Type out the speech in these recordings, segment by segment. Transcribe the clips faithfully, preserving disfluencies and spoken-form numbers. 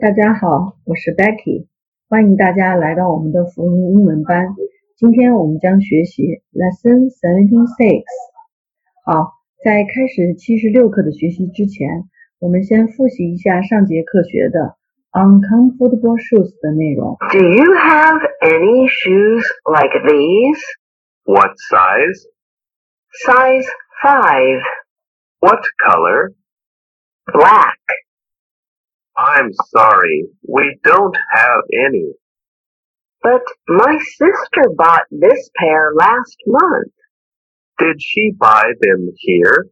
大家好，我是 Becky， 欢迎大家来到我们的福音英文班。今天我们将学习 Lesson seventy-six。好，在开始七十六课的学习之前，我们先复习一下上节课学的 uncomfortable shoes 的内容。 Do you have any shoes like these? What size? Size five. What color? Black. I'm sorry, we don't have any. But my sister bought this pair last month. Did she buy them here?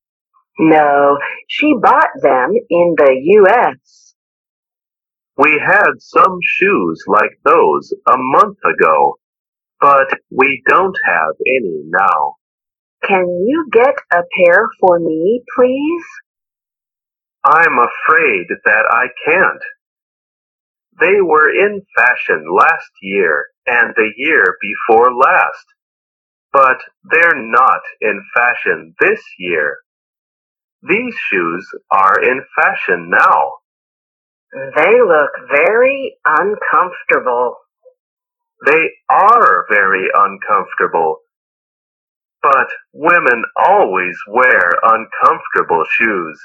No, she bought them in the U S We had some shoes like those a month ago, but we don't have any now. Can you get a pair for me, please? I'm afraid that I can't. They were in fashion last year and the year before last, but they're not in fashion this year. These shoes are in fashion now. They look very uncomfortable. They are very uncomfortable. But women always wear uncomfortable shoes.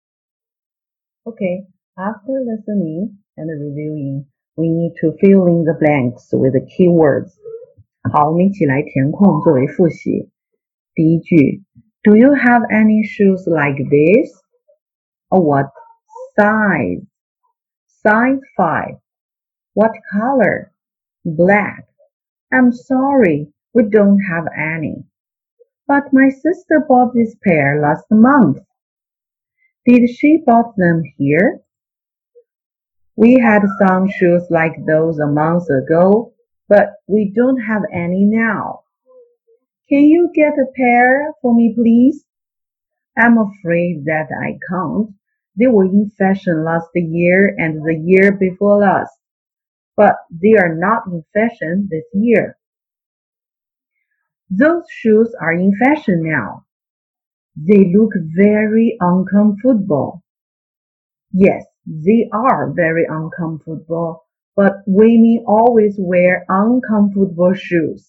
Okay, after listening and reviewing, we need to fill in the blanks with the keywords. 好，我们一起来填空作为复习。第一句 Do you have any shoes like this? Or what size? Size five. What color? Black. I'm sorry, we don't have any. But my sister bought this pair last month. Did she bought them here? We had some shoes like those a month ago, but we don't have any now. Can you get a pair for me, please? I'm afraid that I can't. They were in fashion last year and the year before last, but they are not in fashion this year. Those shoes are in fashion now. They look very uncomfortable. Yes, they are very uncomfortable, but women always wear uncomfortable shoes.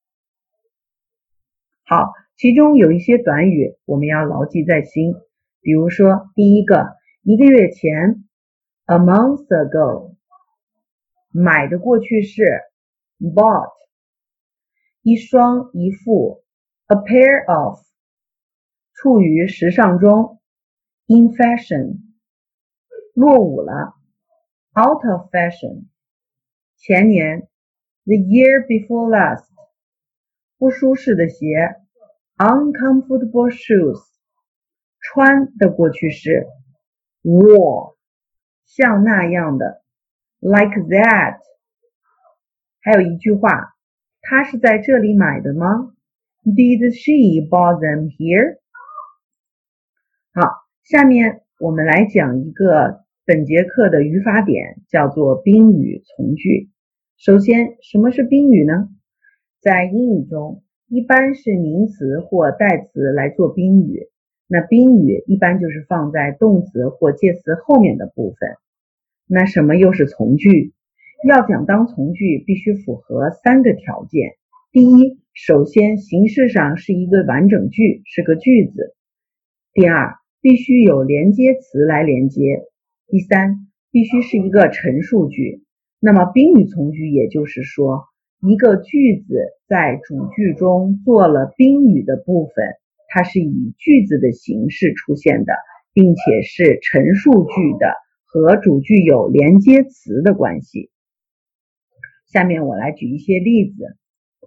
好，其中有一些短语我们要牢记在心。比如说，第一个，一个月前 a month ago， 买的过去式 bought， 一双一副 a pair of， 处于时尚中 in fashion， 落伍了 out of fashion， 前年 the year before last， 不舒适的鞋 uncomfortable shoes， 穿的过去式 wore， 像那样的 like that。 还有一句话，她是在这里买的吗？ Did she bought them here？ 好，下面我们来讲一个本节课的语法点，叫做宾语从句。首先，什么是宾语呢？在英语中，一般是名词或代词来做宾语，那宾语一般就是放在动词或介词后面的部分。那什么又是从句？要想当从句，必须符合三个条件。第一，首先形式上是一个完整句，是个句子。第二，必须有连接词来连接。第三，必须是一个陈述句。那么宾语从句也就是说，一个句子在主句中做了宾语的部分，它是以句子的形式出现的，并且是陈述句的，和主句有连接词的关系。下面我来举一些例子。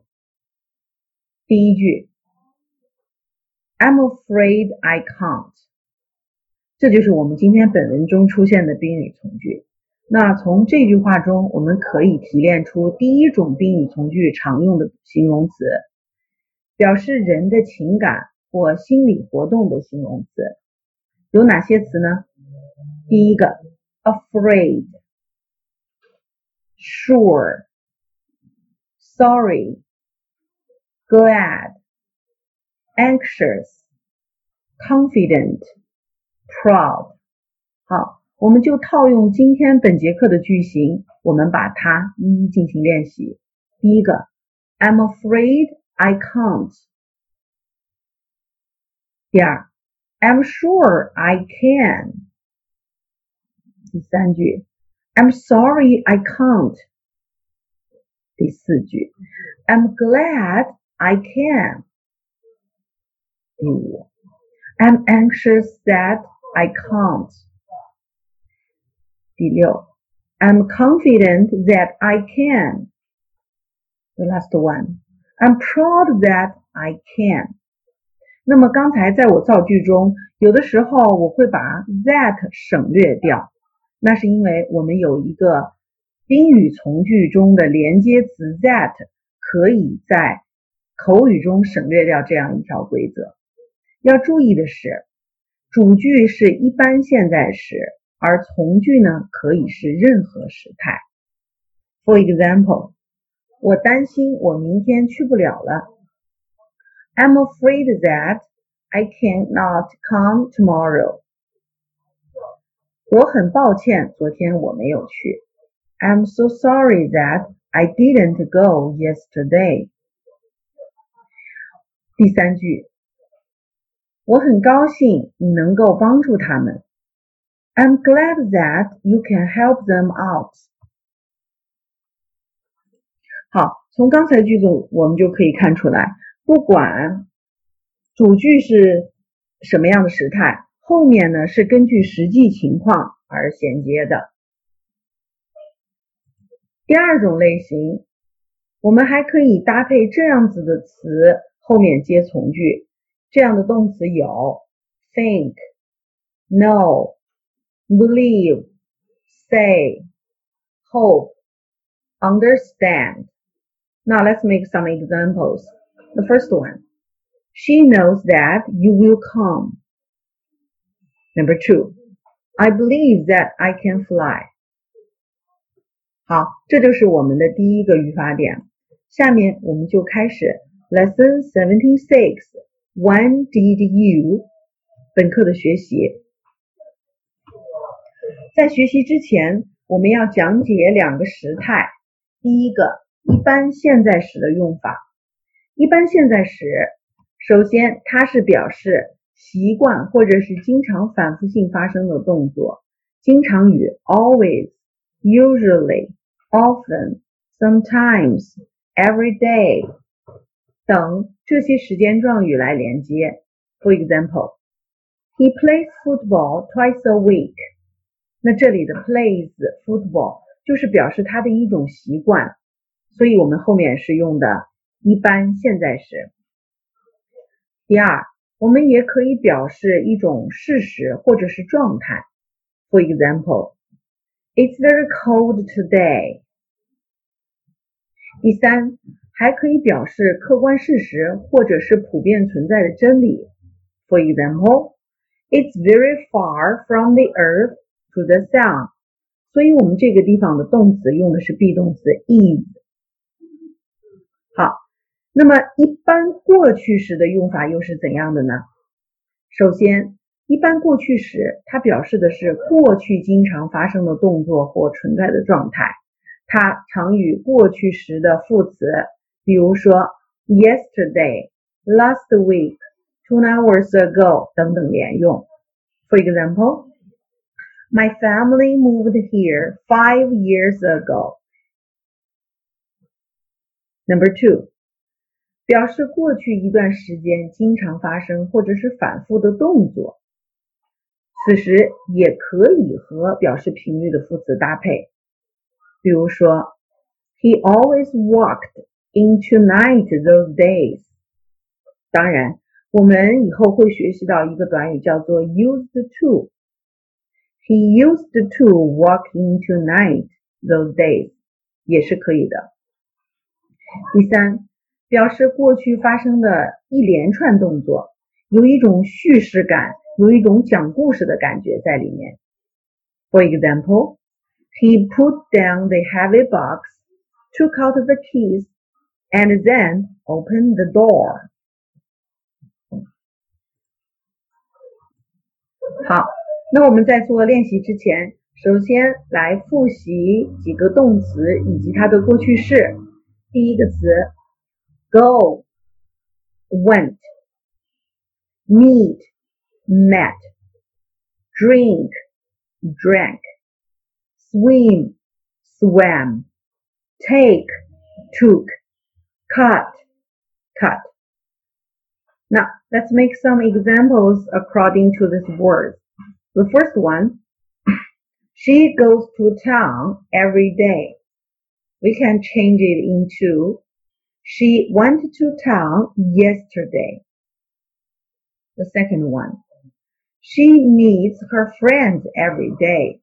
第一句 I'm afraid I can't， 这就是我们今天本文中出现的宾语从句。那从这句话中，我们可以提炼出第一种宾语从句常用的形容词，表示人的情感或心理活动的形容词。有哪些词呢？第一个 afraid， sure， sorry， glad， anxious， confident， proud。好， 我们就套用今天本节课的句型，我们把它一一进行练习。第一个 I'm afraid I can't。 第二 I'm sure I can。 第三句 I'm sorry I can't。 第四句 I'm glad I can。 第五 I'm anxious that I can't。 第六 I'm confident that I can。 The last one I'm proud that I can。 那么刚才在我造句中，有的时候我会把 that 省略掉，那是因为我们有一个宾语从句中的连接词 that 可以在口语中省略掉这样一条规则。要注意的是，主句是一般现在时，而从句呢可以是任何时态。 For example， 我担心我明天去不了了。 I'm afraid that I cannot come tomorrow。 我很抱歉昨天我没有去。 I'm so sorry that I didn't go yesterday。 第三句，我很高兴你能够帮助他们。 I'm glad that you can help them out。 好，从刚才句子我们就可以看出来，不管主句是什么样的时态，后面呢是根据实际情况而衔接的。第二种类型，我们还可以搭配这样子的词后面接从句，这样的动词有 think, know, believe, say, hope, understand. Now let's make some examples. The first one, she knows that you will come. Number two, I believe that I can fly. 好，这就是我们的第一个语法点。下面我们就开始 Lesson seventy-six, When did you? 本课的学习。在学习之前，我们要讲解两个时态。第一个，一般现在时的用法。一般现在时，首先它是表示习惯或者是经常反复性发生的动作，经常与 always, usually, often, sometimes, every day 等这些时间状语来连接。For example, he plays football twice a week. 那这里的 plays football 就是表示他的一种习惯，所以我们后面是用的一般现在时。第二，我们也可以表示一种事实或者是状态。For example, It's very cold today. 第三，还可以表示客观事实或者是普遍存在的真理。For example, It's very far from the earth to the sun. 所以我们这个地方的动词用的是 be 动词 is。 好，那么一般过去时的用法又是怎样的呢？首先，一般过去时它表示的是过去经常发生的动作或存在的状态，它常与过去时的副词，比如说 yesterday, last week, two hours ago 等等连用。For example, my family moved here five years ago. Number two, 表示过去一段时间经常发生或者是反复的动作，此时也可以和表示频率的副词搭配。比如说 He always walked into night those days. 当然，我们以后会学习到一个短语叫做 used to. He used to walk into night those days 也是可以的。第三，表示过去发生的一连串动作，有一种叙事感，有一种讲故事的感觉在里面。For example, he put down the heavy box, took out the keys, and then opened the door. 好，那我们在做练习之前， 首先来复习几个动词以及它的过去式。第一个词 go went, meet met, drink drank, swim swam, take took, cut cut. Now let's make some examples according to this word. The first one, she goes to town every day. We can change it into she went to town yesterday. The second one, she meets her friends every day.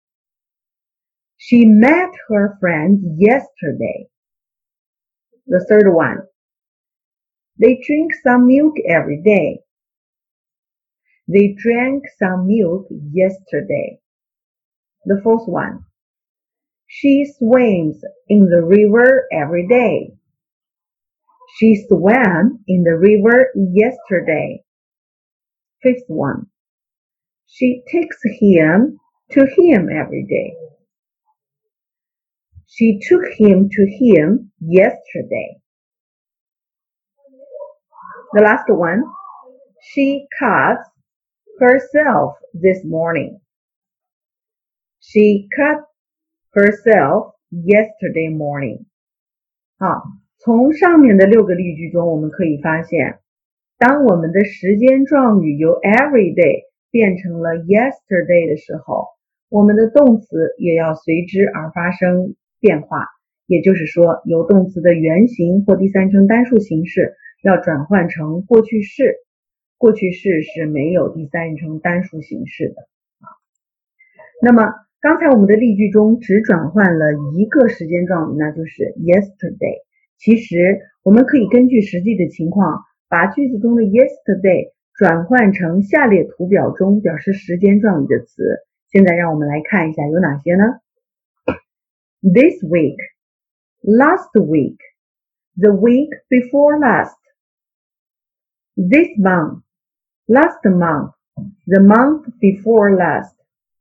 She met her friends yesterday. The third one, they drink some milk every day. They drank some milk yesterday. The fourth one, she swims in the river every day. She swam in the river yesterday. Fifth one, she takes him to him every day. She took him to him yesterday. The last one, she cuts herself this morning. She cut herself yesterday morning. 好，从上面的六个例句中，我们可以发现，当我们的时间状语由 every day 变成了 yesterday 的时候，我们的动词也要随之而发生变化。也就是说，由动词的原形或第三人称单数形式要转换成过去式。过去式是没有第三人称单数形式的。那么刚才我们的例句中只转换了一个时间状语，那就是 yesterday。其实我们可以根据实际的情况，把句子中的 yesterday 转换成下列图表中表示时间状语的词。现在让我们来看一下有哪些呢？ This week, last week, the week before last, this month, last month, the month before last,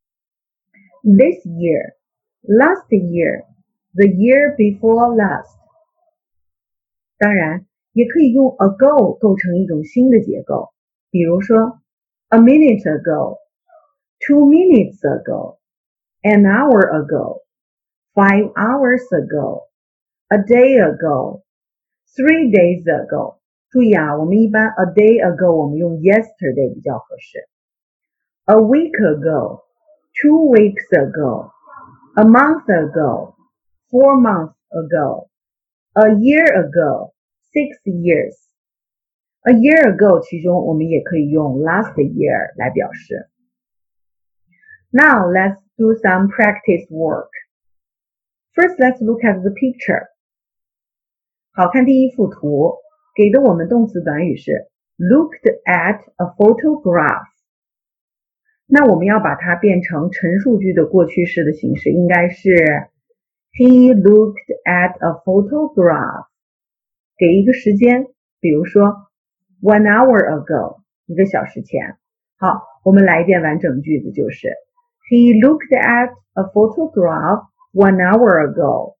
this year, last year, the year before last. 当然也可以用 ago 构成一种新的结构，比如说 a minute ago, two minutes ago, an hour ago, five hours ago, a day ago, three days ago. 注意啊，我们一般 a day ago 我们用 yesterday 比较合适。A week ago, two weeks ago, a month ago, four months ago, a year ago, six years. A year ago 其中我们也可以用 last year 来表示。Now let's do some practice work. First, let's look at the picture. 好，看第一幅图，给的我们动词短语是 looked at a photograph. 那我们要把它变成陈述句的过去式的形式，应该是 He looked at a photograph. 给一个时间，比如说 one hour ago, 一个小时前。好，我们来一遍完整句子，就是 He looked at a photograph one hour ago.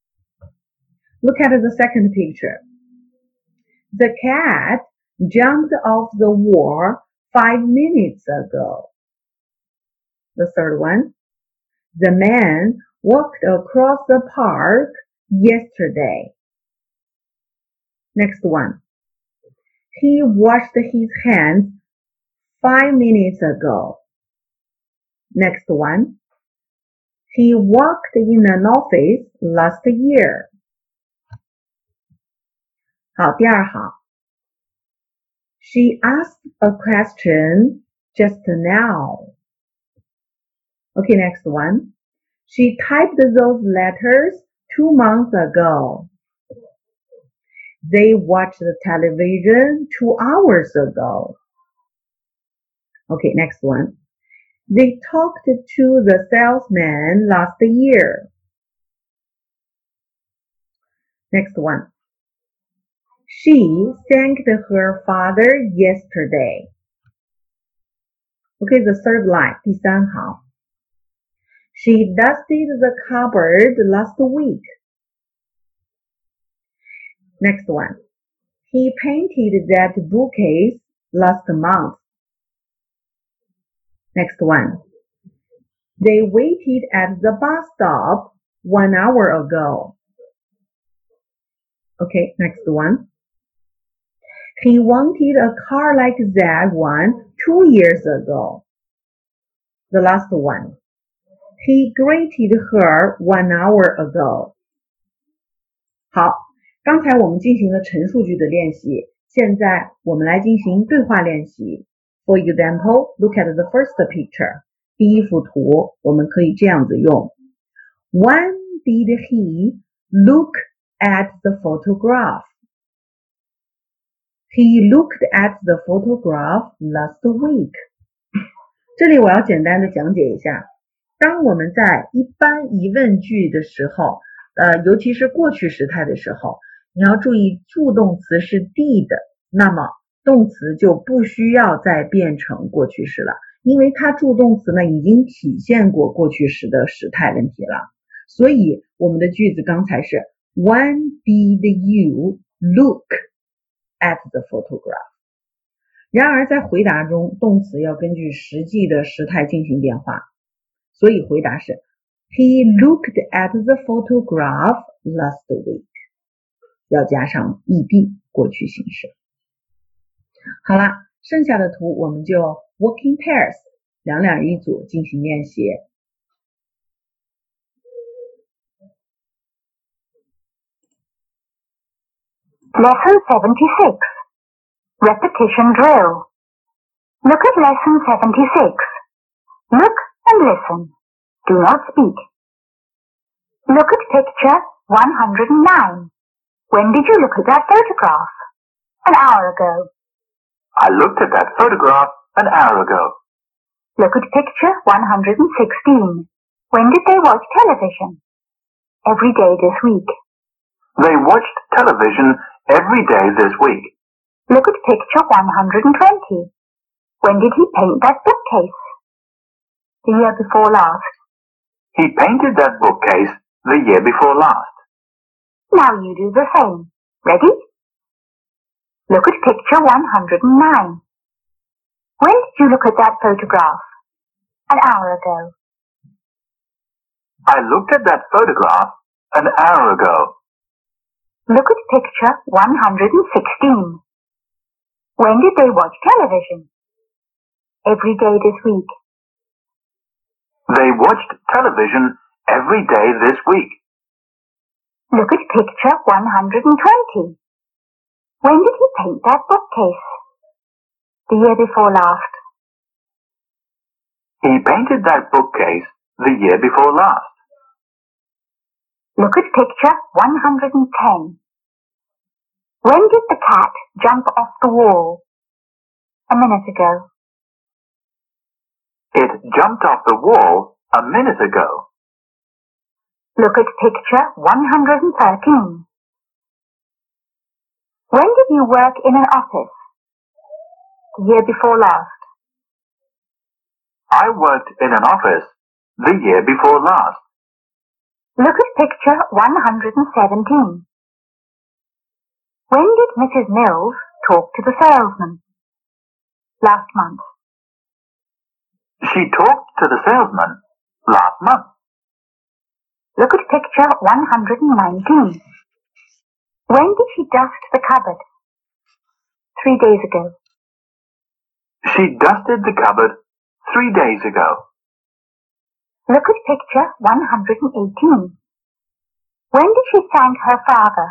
Look at the second picture. The cat jumped off the wall five minutes ago. The third one. The man walked across the park yesterday. Next one. He washed his hands five minutes ago. Next one. He worked in an office last year. 好，第二行。She asked a question just now. Okay, next one. She typed those letters two months ago. They watched the television two hours ago. Okay, next one. They talked to the salesman last year. Next one. She thanked her father yesterday. Okay, the third line, 第三行。 She dusted the cupboard last week. Next one. He painted that bookcase last month. Next one. They waited at the bus stop one hour ago. Okay, next one. He wanted a car like that one two years ago. The last one. He greeted her one hour ago. 好，刚才我们进行了陈述句的练习，现在我们来进行对话练习。For example, look at the first picture. 第一幅图，我们可以这样子用。When did he look at the photograph? He looked at the photograph last week. 这里我要简单的讲解一下，当我们在一般疑问句的时候，呃，尤其是过去时态的时候，你要注意助动词是 did， 那么动词就不需要再变成过去时了，因为它助动词呢已经体现过过去时的时态问题了。所以我们的句子刚才是 When did you look at the photograph? 然而在回答中，动词要根据实际的时态进行变化，所以回答是 He looked at the photograph last week. 要加上 ed 过去形式。好了，剩下的图我们就 work in pairs 两两一组进行练习。 Lesson seventy-six. Repetition drill. Look at lesson seventy-six. Look and listen. Do not speak. Look at picture one hundred nine. When did you look at that photograph? An hour ago. I looked at that photograph an hour ago. Look at picture one hundred sixteen. When did they watch television? Every day this week. They watched television every day this week. Look at picture one hundred twenty. When did he paint that bookcase? The year before last. He painted that bookcase the year before last. Now you do the same. Ready? Look at picture one hundred nine. When did you look at that photograph? An hour ago. I looked at that photograph an hour ago. Look at picture one hundred sixteen. When did they watch television? Every day this week. They watched television every day this week. Look at picture one hundred twenty. When did he paint that bookcase? The year before last. He painted that bookcase the year before last. Look at picture one hundred ten. When did the cat jump off the wall? A minute ago. It jumped off the wall a minute ago. Look at picture one hundred thirteen. When did you work in an office? The year before last. I worked in an office the year before last. Look at picture one hundred seventeen. When did Missus Mills talk to the salesman? Last month. She talked to the salesman last month. Look at picture one hundred nineteen. When did she dust the cupboard? Three days ago. She dusted the cupboard three days ago. Look at picture one hundred eighteen. When did she thank her father?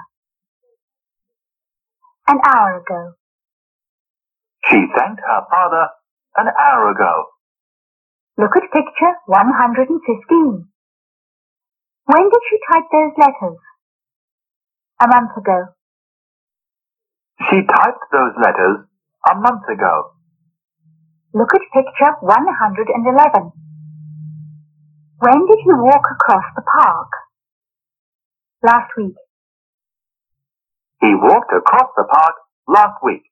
An hour ago. She thanked her father an hour ago. Look at picture one hundred fifteen. When did she type those letters? A month ago. She typed those letters a month ago. Look at picture one hundred eleven. When did you walk across the park? Last week. He walked across the park last week.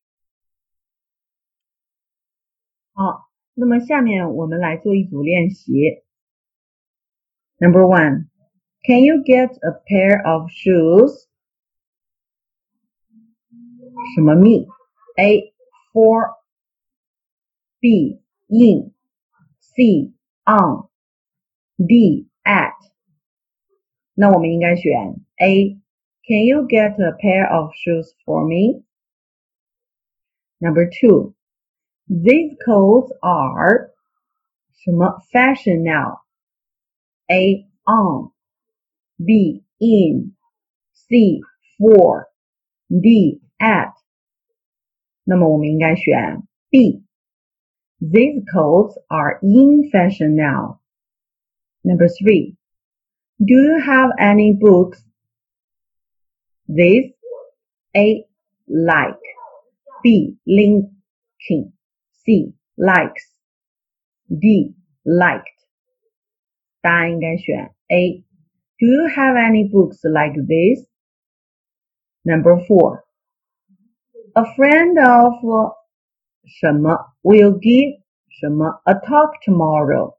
好，那么下面我们来做一组练习。 Number one, can you get a pair of shoes? 什么 me? A, for, B, in, C, on, D, at. 那我们应该选 A, can you get a pair of shoes for me? Number two, these clothes are 什么 fashion now? A, on, B, in, C, for, D, at. 那么我们应该选 B. These clothes are in fashion now. Number three. Do you have any books? This. A, like. B, linking. C, likes. D, liked. 答案应该选 A. Do you have any books like this? Number four. A friend of 什么 will give 什么 a talk tomorrow.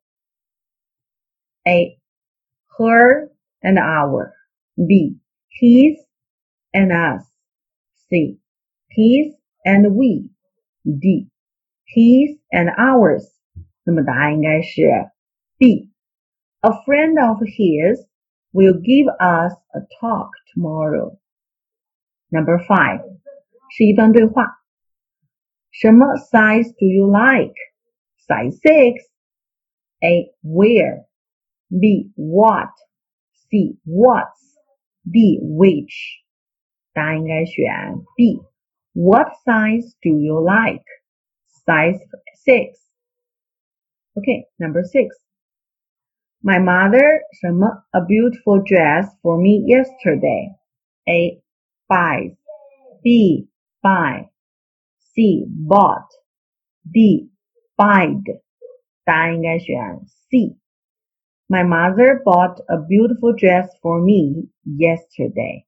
A, her and our. B, his and us. C, his and we. D, his and ours. 那么答案应该是 B. A friend of his will give us a talk tomorrow. Number five. 是一段对话。什么 size do you like? Size six. A, where. B, what. C, what's. D, which. 答案应该选 B. What size do you like? Size six. Okay, number six. My mother 什么 a beautiful dress for me yesterday. A, buys. B, buy. C, bought. D, buyed. 答案应该选 C. My mother bought a beautiful dress for me yesterday.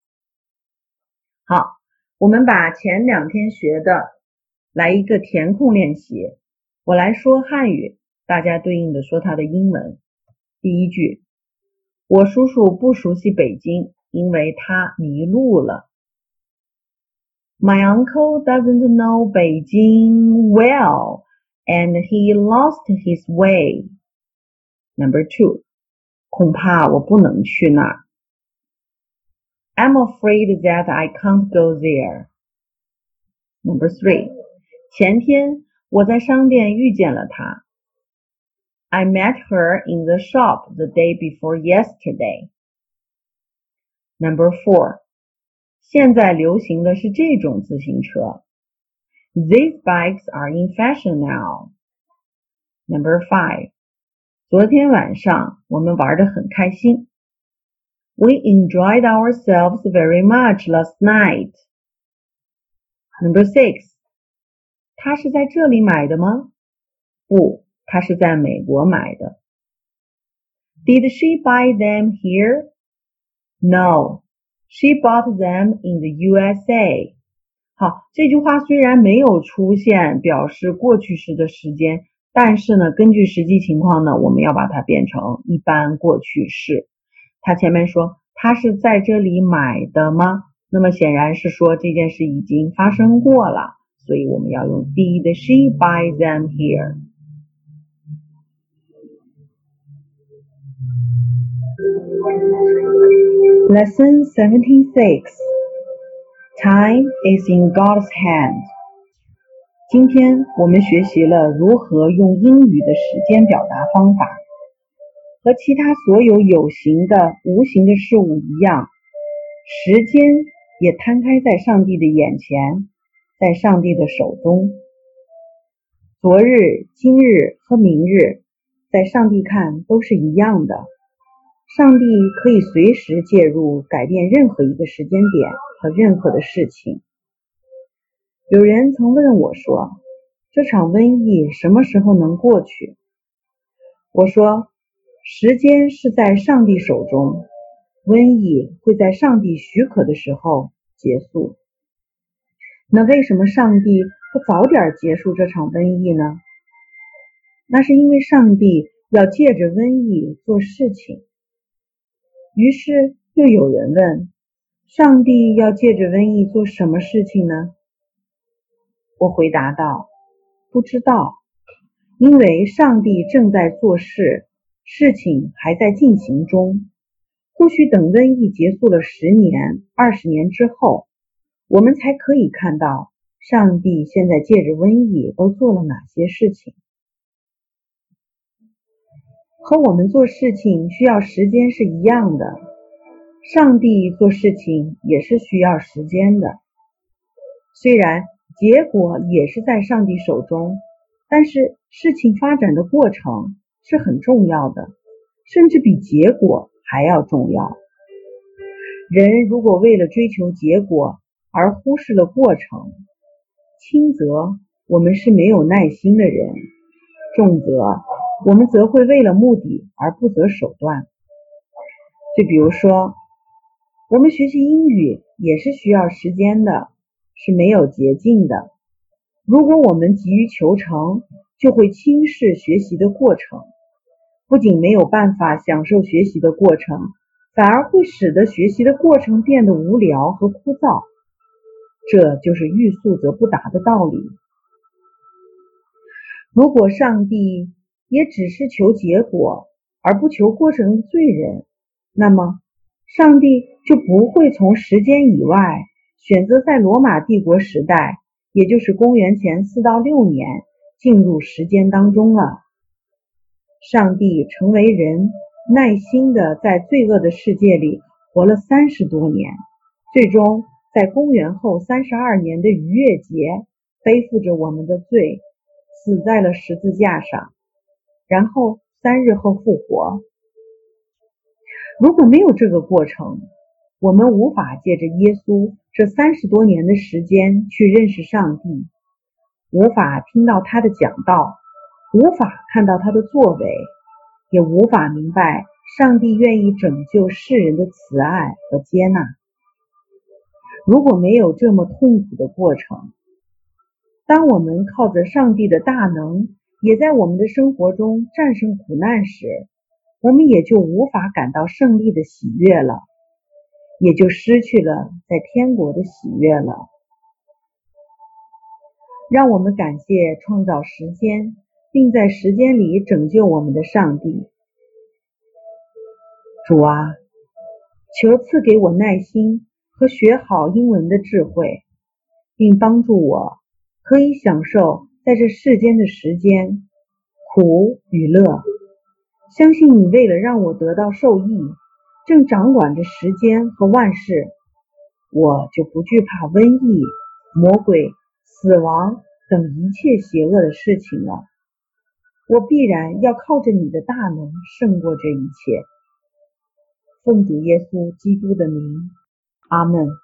好，我们把前两天学的来一个填空练习。我来说汉语，大家对应的说它的英文。第一句，我叔叔不熟悉北京，因为他迷路了。My uncle doesn't know Beijing well, and he lost his way. Number two, 恐怕我不能去那儿。I'm afraid that I can't go there. Number three, 前天我在商店遇见了她。I met her in the shop the day before yesterday. Number four, 现在流行的是这种自行车。These bikes are in fashion now. Number five, 昨天晚上我们玩得很开心。We enjoyed ourselves very much last night. Number six, 她是在这里买的吗？不，她是在美国买的。Did she buy them here? No, she bought them in the U S A. 好，这句话虽然没有出现表示过去时的时间，但是呢，根据实际情况呢，我们要把它变成一般过去式。他前面说他是在这里买的吗？那么显然是说这件事已经发生过了，所以我们要用 Did she buy them here? Lesson seventy-six. Time is in God's hand. 今天我们学习了如何用英语的时间表达方法。和其他所有有形的、无形的事物一样，时间也摊开在上帝的眼前，在上帝的手中。昨日、今日和明日，在上帝看都是一样的。上帝可以随时介入，改变任何一个时间点和任何的事情。有人曾问我说，这场瘟疫什么时候能过去？我说，时间是在上帝手中，瘟疫会在上帝许可的时候结束。那为什么上帝不早点结束这场瘟疫呢？那是因为上帝要借着瘟疫做事情。于是又有人问，上帝要借着瘟疫做什么事情呢？我回答道，不知道，因为上帝正在做事，事情还在进行中。或许等瘟疫结束了十年、二十年之后，我们才可以看到上帝现在借着瘟疫都做了哪些事情。和我们做事情需要时间是一样的，上帝做事情也是需要时间的。虽然结果也是在上帝手中，但是事情发展的过程是很重要的，甚至比结果还要重要。人如果为了追求结果而忽视了过程，轻则我们是没有耐心的人，重则我们则会为了目的而不择手段。就比如说，我们学习英语也是需要时间的，是没有捷径的。如果我们急于求成，就会轻视学习的过程，不仅没有办法享受学习的过程，反而会使得学习的过程变得无聊和枯燥。这就是欲速则不达的道理。如果上帝也只是求结果，而不求过程的罪人，那么上帝就不会从时间以外选择在罗马帝国时代，也就是公元前四到六年进入时间当中了。上帝成为人，耐心地在罪恶的世界里活了三十多年，最终在公元后三十二年的逾越节背负着我们的罪，死在了十字架上，然后三日后复活。如果没有这个过程，我们无法借着耶稣这三十多年的时间去认识上帝，无法听到他的讲道，无法看到他的作为，也无法明白上帝愿意拯救世人的慈爱和接纳。如果没有这么痛苦的过程，当我们靠着上帝的大能也在我们的生活中战胜苦难时，我们也就无法感到胜利的喜悦了，也就失去了在天国的喜悦了。让我们感谢创造时间，并在时间里拯救我们的上帝。主啊，求赐给我耐心和学好英文的智慧，并帮助我可以享受在这世间的时间，苦与乐。相信你为了让我得到受益，正掌管着时间和万事，我就不惧怕瘟疫、魔鬼、死亡等一切邪恶的事情了。我必然要靠着你的大能胜过这一切。奉主耶稣基督的名，阿们。